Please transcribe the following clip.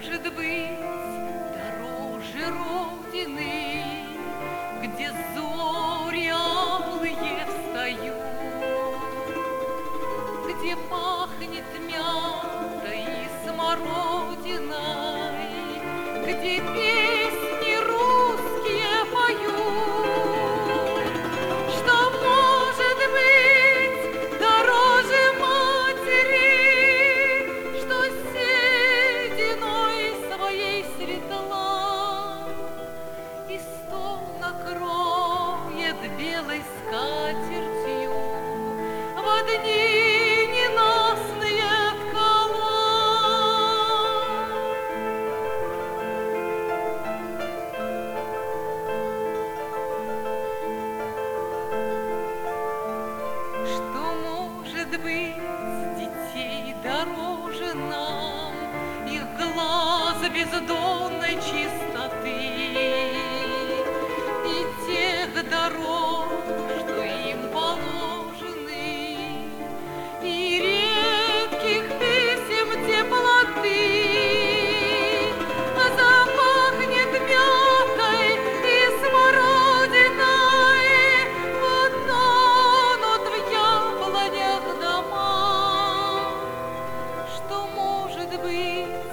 может быть дороже Родины, где зори алые встают, где пахнет мятой и смородиной, где песни русские поют? Что может быть дороже матери, что сединой своей светла и стол накроет белой скатертью в дни ненастные ткала? Что может быть детей дороже нам, их глаз бездонной чистоты и тех дорог, что им положены, и редких писем теплоты? Запахнет мятой и смородиной, потонут в яблонях дома. Что может быть